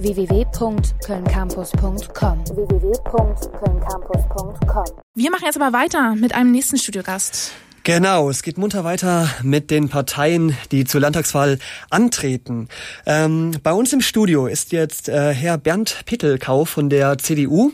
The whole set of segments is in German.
www.kölncampus.com. Wir machen jetzt aber weiter mit einem nächsten Studiogast. Genau, es geht munter weiter mit den Parteien, die zur Landtagswahl antreten. Bei uns im Studio ist jetzt Herr Bernd Pittelkau von der CDU.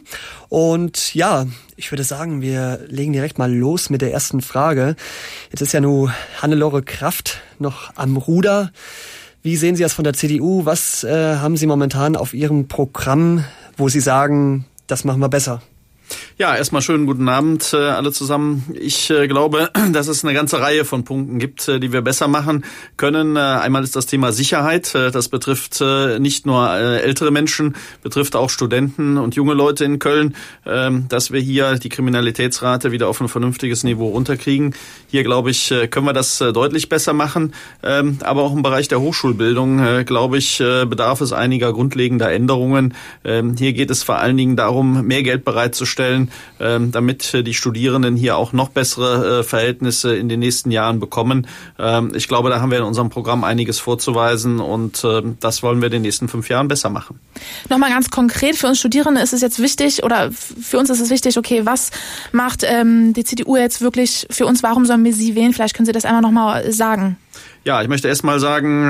Und ja, ich würde sagen, wir legen direkt mal los mit der ersten Frage. Jetzt ist ja nun Hannelore Kraft noch am Ruder. Wie sehen Sie das von der CDU? Was haben Sie momentan auf Ihrem Programm, wo Sie sagen, das machen wir besser? Ja, erstmal schönen guten Abend alle zusammen. Ich glaube, dass es eine ganze Reihe von Punkten gibt, die wir besser machen können. Einmal ist das Thema Sicherheit. Das betrifft nicht nur ältere Menschen, betrifft auch Studenten und junge Leute in Köln, dass wir hier die Kriminalitätsrate wieder auf ein vernünftiges Niveau runterkriegen. Hier, glaube ich, können wir das deutlich besser machen. Aber auch im Bereich der Hochschulbildung, glaube ich, bedarf es einiger grundlegender Änderungen. Hier geht es vor allen Dingen darum, mehr Geld bereitzustellen, damit die Studierenden hier auch noch bessere Verhältnisse in den nächsten Jahren bekommen. Ich glaube, da haben wir in unserem Programm einiges vorzuweisen und das wollen wir in den nächsten 5 Jahren besser machen. Nochmal ganz konkret, für uns Studierende ist es jetzt wichtig, oder für uns ist es wichtig, okay, was macht die CDU jetzt wirklich für uns, warum sollen wir sie wählen? Vielleicht können Sie das einmal nochmal sagen. Ja, ich möchte erstmal sagen,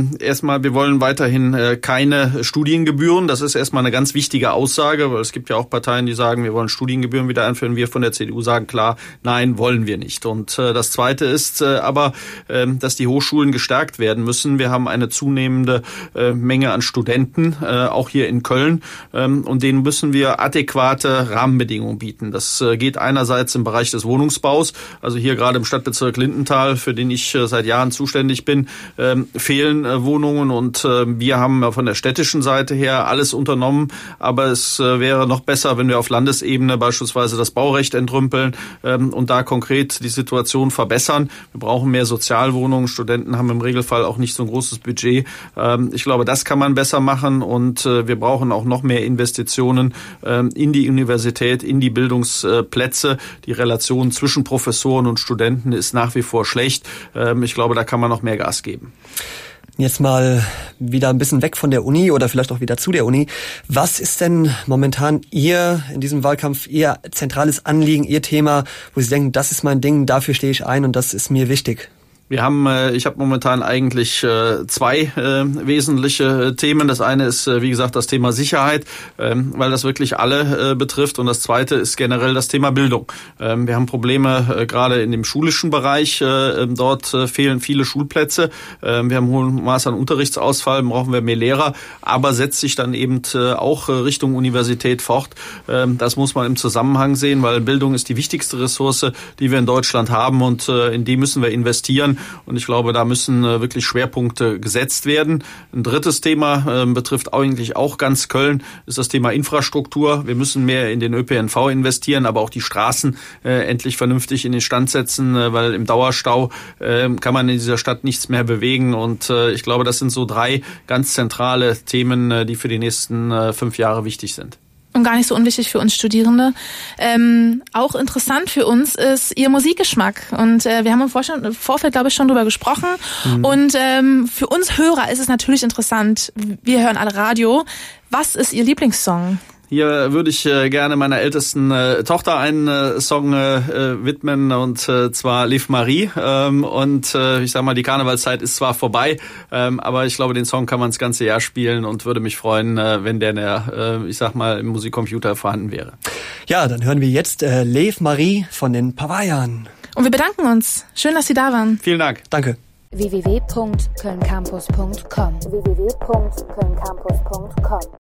wir wollen weiterhin keine Studiengebühren. Das ist erstmal eine ganz wichtige Aussage, weil es gibt ja auch Parteien, die sagen, wir wollen Studiengebühren wieder einführen. Wir von der CDU sagen klar, nein, wollen wir nicht. Und das Zweite ist aber, dass die Hochschulen gestärkt werden müssen. Wir haben eine zunehmende Menge an Studenten, auch hier in Köln, und denen müssen wir adäquate Rahmenbedingungen bieten. Das geht einerseits im Bereich des Wohnungsbaus, also hier gerade im Stadtbezirk Lindenthal, für den ich seit Jahren zuständig bin, fehlen Wohnungen und wir haben von der städtischen Seite her alles unternommen, aber es wäre noch besser, wenn wir auf Landesebene beispielsweise das Baurecht entrümpeln und da konkret die Situation verbessern. Wir brauchen mehr Sozialwohnungen, Studenten haben im Regelfall auch nicht so ein großes Budget. Ich glaube, das kann man besser machen und wir brauchen auch noch mehr Investitionen in die Universität, in die Bildungsplätze. Die Relation zwischen Professoren und Studenten ist nach wie vor schlecht. Ich glaube, da kann man noch mehr Gas geben. Jetzt mal wieder ein bisschen weg von der Uni oder vielleicht auch wieder zu der Uni. Was ist denn momentan in diesem Wahlkampf Ihr zentrales Anliegen, Ihr Thema, wo Sie denken, das ist mein Ding, dafür stehe ich ein und das ist mir wichtig? Ich habe momentan eigentlich 2 wesentliche Themen. Das eine ist, wie gesagt, das Thema Sicherheit, weil das wirklich alle betrifft. Und das zweite ist generell das Thema Bildung. Wir haben Probleme gerade in dem schulischen Bereich. Dort fehlen viele Schulplätze. Wir haben ein hohes Maß an Unterrichtsausfall, brauchen wir mehr Lehrer. Aber setzt sich dann eben auch Richtung Universität fort. Das muss man im Zusammenhang sehen, weil Bildung ist die wichtigste Ressource, die wir in Deutschland haben. Und in die müssen wir investieren. Und ich glaube, da müssen wirklich Schwerpunkte gesetzt werden. Ein drittes Thema betrifft eigentlich auch ganz Köln, ist das Thema Infrastruktur. Wir müssen mehr in den ÖPNV investieren, aber auch die Straßen endlich vernünftig in den Stand setzen, weil im Dauerstau kann man in dieser Stadt nichts mehr bewegen. Und ich glaube, das sind so 3 ganz zentrale Themen, die für die nächsten 5 Jahre wichtig sind. Und gar nicht so unwichtig für uns Studierende. Auch interessant für uns ist Ihr Musikgeschmack. Und wir haben im Vorfeld, glaube ich, schon drüber gesprochen. Mhm. Und für uns Hörer ist es natürlich interessant. Wir hören alle Radio. Was ist Ihr Lieblingssong? Hier würde ich gerne meiner ältesten Tochter einen Song widmen, und zwar Liv Marie. Ich sag mal, die Karnevalszeit ist zwar vorbei, aber ich glaube, den Song kann man das ganze Jahr spielen und würde mich freuen, wenn der, ich sag mal, im Musikcomputer vorhanden wäre. Ja, dann hören wir jetzt Liv Marie von den Pavayern. Und wir bedanken uns. Schön, dass Sie da waren. Vielen Dank. Danke. www.kölncampus.com